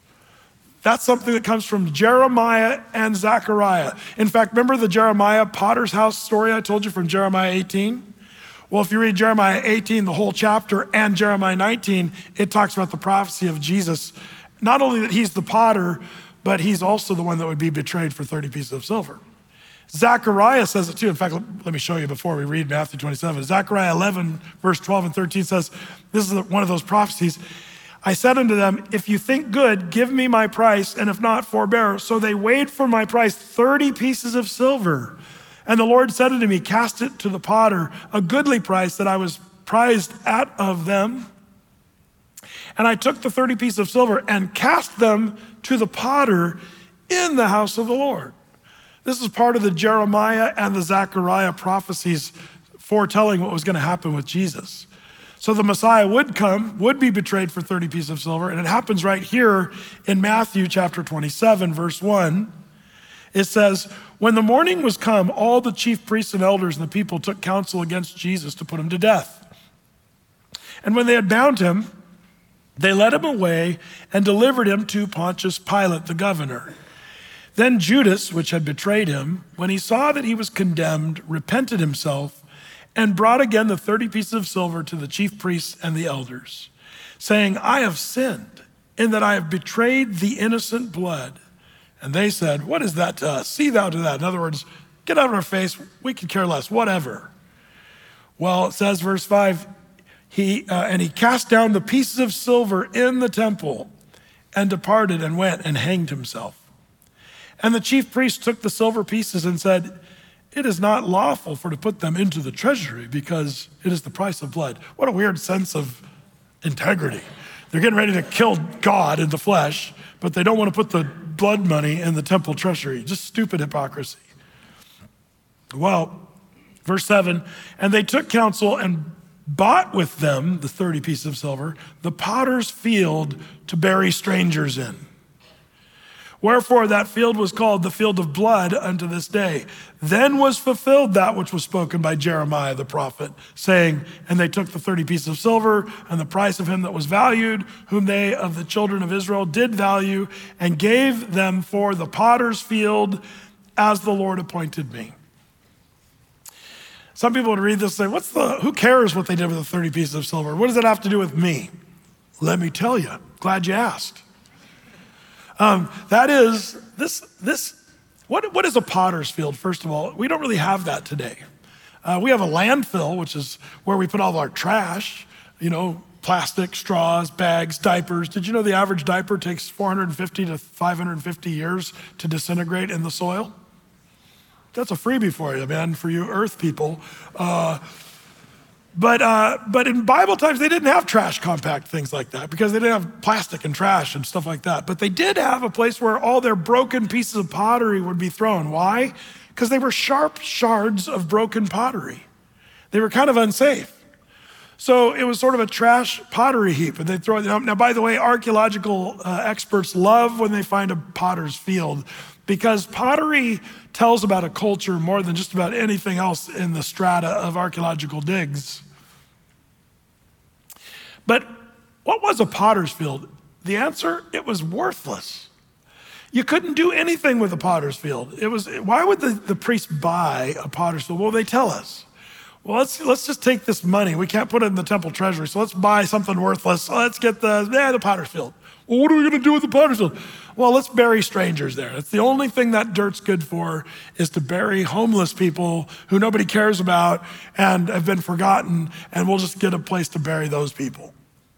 That's something that comes from Jeremiah and Zechariah. In fact, remember the Jeremiah potter's house story I told you from Jeremiah 18? Well, if you read Jeremiah 18, the whole chapter, and Jeremiah 19, it talks about the prophecy of Jesus. Not only that he's the potter, but he's also the one that would be betrayed for 30 pieces of silver. Zechariah says it too. In fact, let me show you before we read Matthew 27. Zechariah 11, verse 12 and 13 says, this is one of those prophecies. I said unto them, if you think good, give me my price, and if not, forbear. So they weighed for my price 30 pieces of silver. And the Lord said unto me, cast it to the potter, a goodly price that I was prized out of them. And I took the 30 pieces of silver and cast them to the potter in the house of the Lord. This is part of the Jeremiah and the Zechariah prophecies foretelling what was going to happen with Jesus. So the Messiah would come, would be betrayed for 30 pieces of silver, and it happens right here in Matthew chapter 27, verse 1. It says, when the morning was come, all the chief priests and elders and the people took counsel against Jesus to put him to death. And when they had bound him, they led him away and delivered him to Pontius Pilate, the governor. Then Judas, which had betrayed him, when he saw that he was condemned, repented himself and brought again the 30 pieces of silver to the chief priests and the elders, saying, I have sinned in that I have betrayed the innocent blood. And they said, what is that to us? See thou to that. In other words, get out of our face. We could care less, whatever. Well, it says, verse 5, he cast down the pieces of silver in the temple and departed and went and hanged himself. And the chief priests took the silver pieces and said, it is not lawful for to put them into the treasury because it is the price of blood. What a weird sense of integrity. They're getting ready to kill God in the flesh, but they don't want to put the blood money in the temple treasury. Just stupid hypocrisy. Well, verse 7, and they took counsel and bought with them, the 30 pieces of silver, the potter's field to bury strangers in. Wherefore that field was called the field of blood unto this day. Then was fulfilled that which was spoken by Jeremiah the prophet, saying, and they took the 30 pieces of silver and the price of him that was valued, whom they of the children of Israel did value, and gave them for the potter's field as the Lord appointed me. Some people would read this and say, who cares what they did with the 30 pieces of silver? What does it have to do with me? Let me tell you, glad you asked. That is, what is a potter's field, first of all? We don't really have that today. We have a landfill, which is where we put all of our trash, plastic, straws, bags, diapers. Did you know the average diaper takes 450 to 550 years to disintegrate in the soil? That's a freebie for you, man, for you earth people. But in Bible times, they didn't have trash compact things like that because they didn't have plastic and trash and stuff like that. But they did have a place where all their broken pieces of pottery would be thrown. Why? Because they were sharp shards of broken pottery. They were kind of unsafe. So it was sort of a trash pottery heap, and they'd throw it out. Now, by the way, archaeological experts love when they find a potter's field because pottery tells about a culture more than just about anything else in the strata of archaeological digs. But what was a potter's field? The answer, it was worthless. You couldn't do anything with a potter's field. Why would the priest buy a potter's field? Well, they tell us. Well, let's just take this money. We can't put it in the temple treasury, so let's buy something worthless. Let's get the potter's field. Well, what are we going to do with the potter's field? Well, let's bury strangers there. It's the only thing that dirt's good for is to bury homeless people who nobody cares about and have been forgotten, and we'll just get a place to bury those people.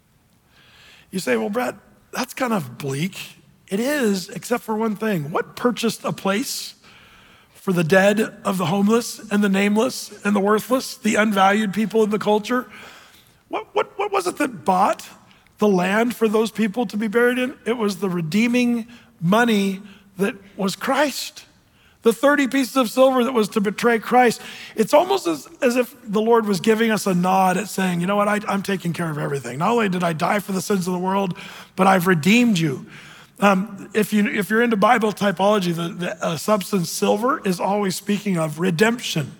You say, well, Brett, that's kind of bleak. It is, except for one thing. What purchased a place for the dead of the homeless and the nameless and the worthless, the unvalued people in the culture? What was it that bought the land for those people to be buried in? It was the redeeming money that was Christ. The 30 pieces of silver that was to betray Christ. It's almost as if the Lord was giving us a nod at saying, you know what, I'm taking care of everything. Not only did I die for the sins of the world, but I've redeemed you. If you're into Bible typology, the substance silver is always speaking of redemption.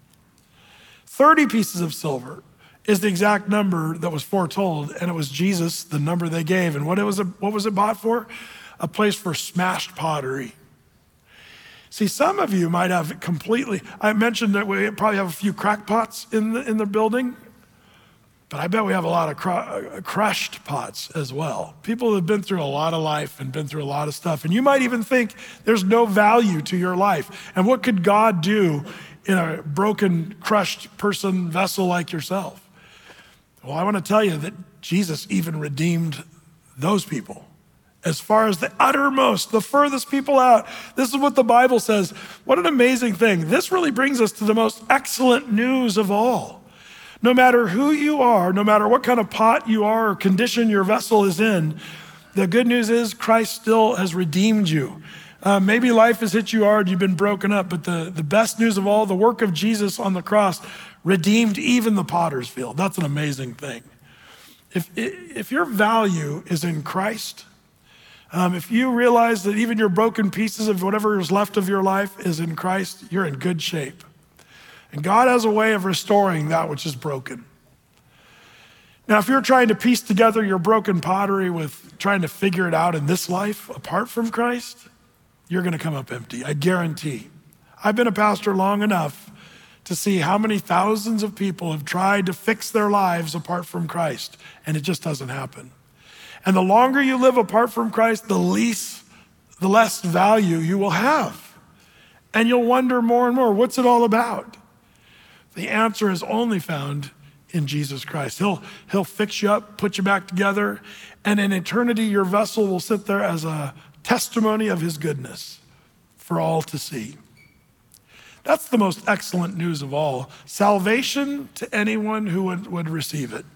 30 pieces of silver is the exact number that was foretold, and it was Jesus, the number they gave. And what was it bought for? A place for smashed pottery. See, some of you might have I mentioned that we probably have a few crackpots in the building, but I bet we have a lot of crushed pots as well. People who have been through a lot of life and been through a lot of stuff. And you might even think there's no value to your life. And what could God do in a broken, crushed person, vessel like yourself? Well, I want to tell you that Jesus even redeemed those people. As far as the uttermost, the furthest people out. This is what the Bible says. What an amazing thing. This really brings us to the most excellent news of all. No matter who you are, no matter what kind of pot you are or condition your vessel is in, the good news is Christ still has redeemed you. Maybe life has hit you hard, you've been broken up, but the best news of all, the work of Jesus on the cross redeemed even the potter's field. That's an amazing thing. If your value is in Christ, If you realize that even your broken pieces of whatever is left of your life is in Christ, you're in good shape. And God has a way of restoring that which is broken. Now, if you're trying to piece together your broken pottery with trying to figure it out in this life apart from Christ, you're going to come up empty, I guarantee. I've been a pastor long enough to see how many thousands of people have tried to fix their lives apart from Christ, and it just doesn't happen. And the longer you live apart from Christ, the less value you will have. And you'll wonder more and more, what's it all about? The answer is only found in Jesus Christ. He'll fix you up, put you back together, and in eternity, your vessel will sit there as a testimony of his goodness for all to see. That's the most excellent news of all. Salvation to anyone who would receive it.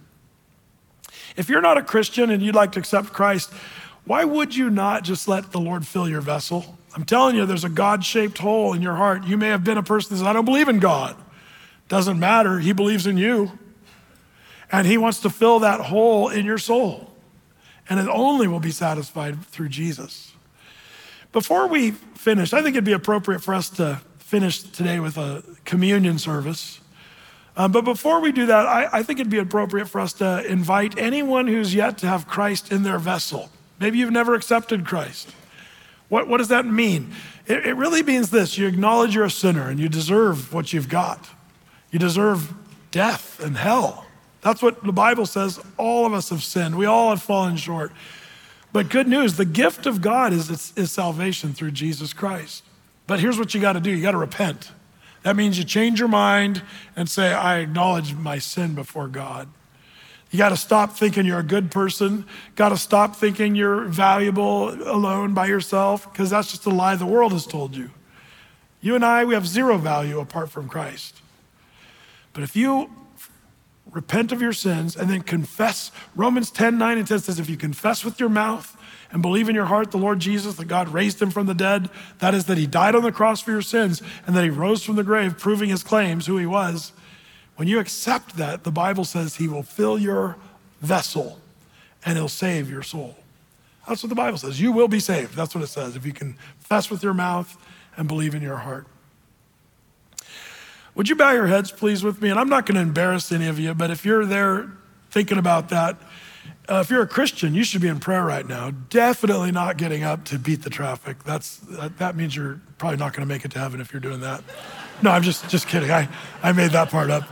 If you're not a Christian and you'd like to accept Christ, why would you not just let the Lord fill your vessel? I'm telling you, there's a God-shaped hole in your heart. You may have been a person that says, I don't believe in God. Doesn't matter, he believes in you. And he wants to fill that hole in your soul. And it only will be satisfied through Jesus. Before we finish, I think it'd be appropriate for us to finish today with a communion service. But before we do that, I think it'd be appropriate for us to invite anyone who's yet to have Christ in their vessel. Maybe you've never accepted Christ. What does that mean? It really means this: you acknowledge you're a sinner and you deserve what you've got. You deserve death and hell. That's what the Bible says. All of us have sinned. We all have fallen short. But good news, the gift of God is salvation through Jesus Christ. But here's what you got to do. You got to repent. That means you change your mind and say, I acknowledge my sin before God. You got to stop thinking you're a good person. Got to stop thinking you're valuable alone by yourself, because that's just a lie the world has told you. You and I, we have zero value apart from Christ. But if you repent of your sins and then confess, Romans 10:9 and 10 says, if you confess with your mouth and believe in your heart the Lord Jesus, that God raised him from the dead, that is, that he died on the cross for your sins and that he rose from the grave, proving his claims, who he was. When you accept that, the Bible says he will fill your vessel and he'll save your soul. That's what the Bible says. You will be saved. That's what it says. If you confess with your mouth and believe in your heart. Would you bow your heads, please, with me? And I'm not going to embarrass any of you, but if you're there thinking about that, if you're a Christian, you should be in prayer right now. Definitely not getting up to beat the traffic. That means you're probably not going to make it to heaven if you're doing that. No, I'm just kidding. I made that part up.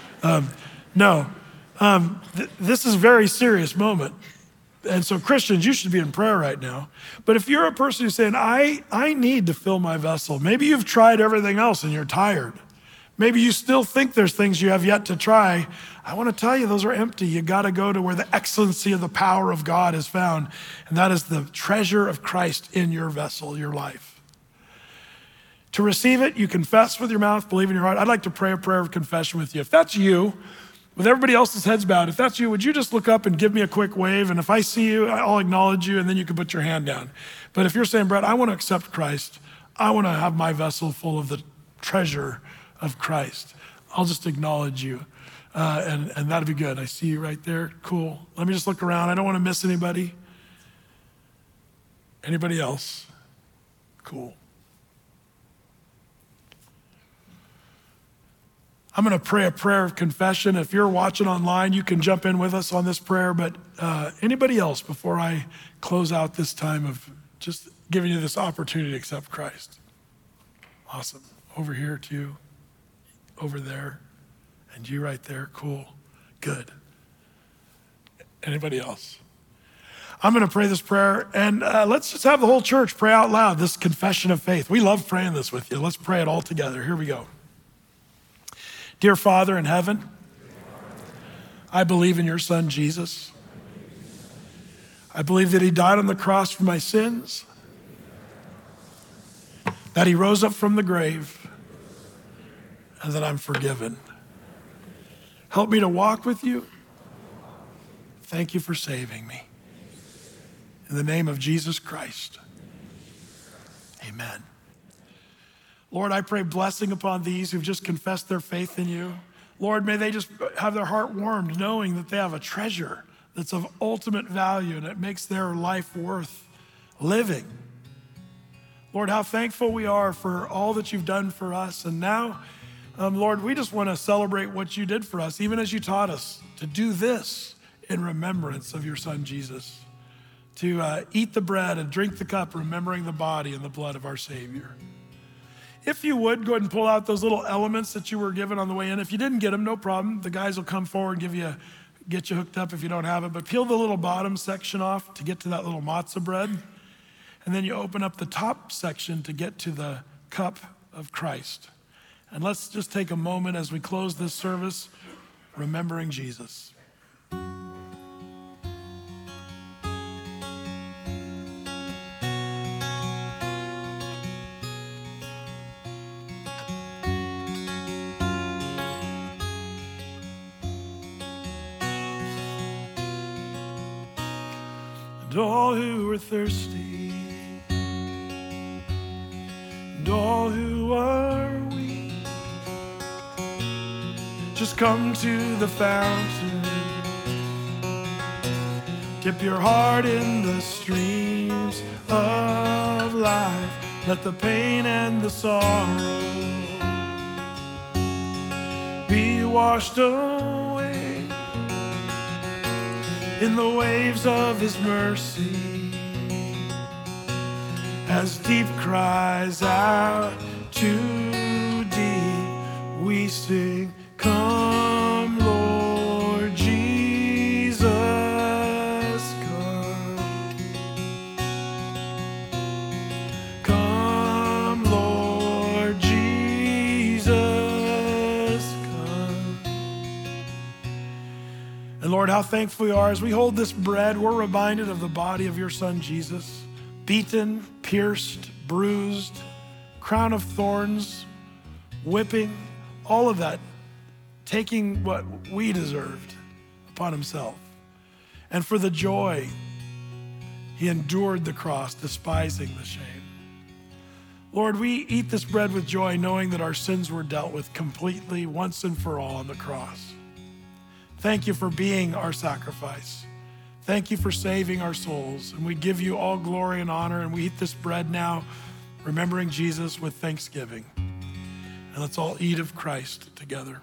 This is a very serious moment. And so Christians, you should be in prayer right now. But if you're a person who's saying, I need to fill my vessel, maybe you've tried everything else and you're tired. Maybe you still think there's things you have yet to try. I want to tell you, those are empty. You got to go to where the excellency of the power of God is found. And that is the treasure of Christ in your vessel, your life. To receive it, you confess with your mouth, believe in your heart. I'd like to pray a prayer of confession with you. If that's you, with everybody else's heads bowed, if that's you, would you just look up and give me a quick wave? And if I see you, I'll acknowledge you, and then you can put your hand down. But if you're saying, Brett, I want to accept Christ. I want to have my vessel full of the treasure of Christ. I'll just acknowledge you, and that'd be good. I see you right there. Cool. Let me just look around. I don't want to miss anybody. Anybody else? Cool. I'm going to pray a prayer of confession. If you're watching online, you can jump in with us on this prayer, but anybody else before I close out this time of just giving you this opportunity to accept Christ? Awesome. Over here too. Over there, and you right there. Cool. Good. Anybody else? I'm going to pray this prayer, and let's just have the whole church pray out loud this confession of faith. We love praying this with you. Let's pray it all together. Here we go. Dear Father in heaven, I believe in your Son, Jesus. I believe that he died on the cross for my sins, that he rose up from the grave, and that I'm forgiven. Help me to walk with you. Thank you for saving me. In the name of Jesus Christ, amen. Lord, I pray blessing upon these who've just confessed their faith in you. Lord, may they just have their heart warmed knowing that they have a treasure that's of ultimate value and it makes their life worth living. Lord, how thankful we are for all that you've done for us. And now, Lord, we just want to celebrate what you did for us, even as you taught us to do this in remembrance of your son, Jesus, to eat the bread and drink the cup, remembering the body and the blood of our Savior. If you would, go ahead and pull out those little elements that you were given on the way in. If you didn't get them, no problem. The guys will come forward and get you hooked up if you don't have it. But peel the little bottom section off to get to that little matzah bread. And then you open up the top section to get to the cup of Christ. And let's just take a moment as we close this service, remembering Jesus. And all who are thirsty, and all who are weak, just come to the fountain. Dip your heart in the streams of life. Let the pain and the sorrow be washed away in the waves of his mercy. As deep cries out to deep, we sing, come, Lord Jesus, come. Come, Lord Jesus, come. And Lord, how thankful we are as we hold this bread, we're reminded of the body of your son, Jesus, beaten, pierced, bruised, crown of thorns, whipping, all of that, taking what we deserved upon himself. And for the joy, he endured the cross, despising the shame. Lord, we eat this bread with joy, knowing that our sins were dealt with completely, once and for all on the cross. Thank you for being our sacrifice. Thank you for saving our souls. And we give you all glory and honor. And we eat this bread now, remembering Jesus with thanksgiving. And let's all eat of Christ together.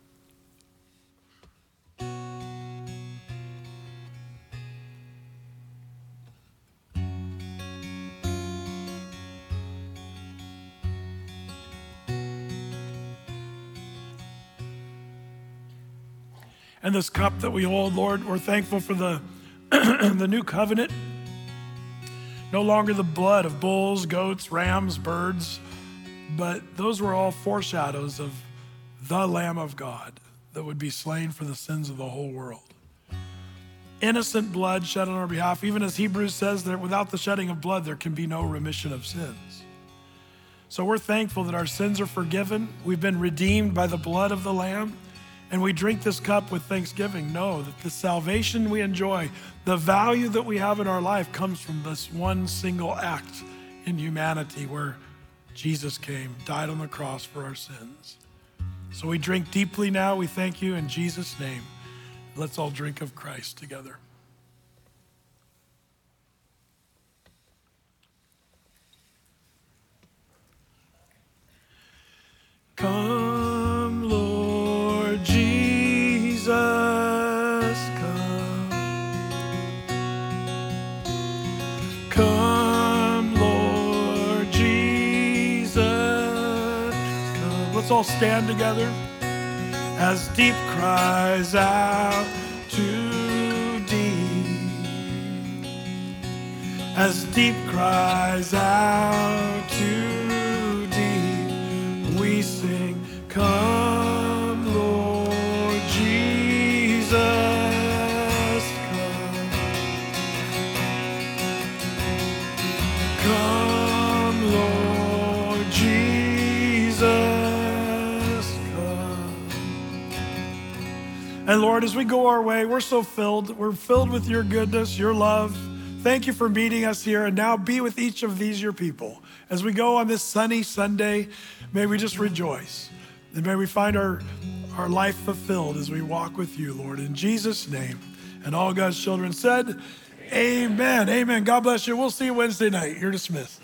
And this cup that we hold, Lord, we're thankful for the new covenant. No longer the blood of bulls, goats, rams, birds, but those were all foreshadows of the Lamb of God that would be slain for the sins of the whole world. Innocent blood shed on our behalf, even as Hebrews says that without the shedding of blood, there can be no remission of sins. So we're thankful that our sins are forgiven. We've been redeemed by the blood of the Lamb. And we drink this cup with thanksgiving. Know that the salvation we enjoy, the value that we have in our life comes from this one single act in humanity where Jesus came, died on the cross for our sins. So we drink deeply now. We thank you in Jesus' name. Let's all drink of Christ together. Come, Lord Jesus, come. Come, Lord Jesus, come. Let's all stand together as deep cries out to deep. As deep cries out to deep, we sing, come, Lord Jesus, come. Come, Lord Jesus, come. And Lord, as we go our way, we're so filled. We're filled with your goodness, your love. Thank you for meeting us here, and now be with each of these, your people. As we go on this sunny Sunday, may we just rejoice. And may we find our life fulfilled as we walk with you, Lord. In Jesus' name. And all God's children said, Amen. Amen. God bless you. We'll see you Wednesday night. You're dismissed.